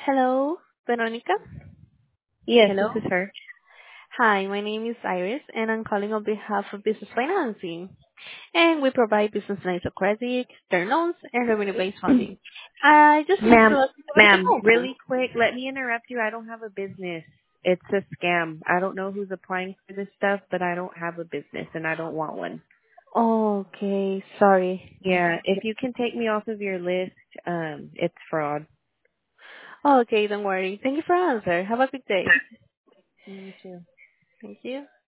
Hello, Veronica. Yes, this Hello. is her. Hi, my name is Iris, and I'm calling on behalf of Business Financing. And we provide business lines of credit, term loans, and revenue-based funding. I just wanted to Ma'am, ask you about the ma'am, open. really quick, let me interrupt you. I don't have a business. It's a scam. I don't know who's applying for this stuff, but I don't have a business and I don't want one. Okay, sorry. Yeah, if you can take me off of your list, it's fraud. Okay, don't worry. Thank you for answer. Have a good day. You too. Thank you.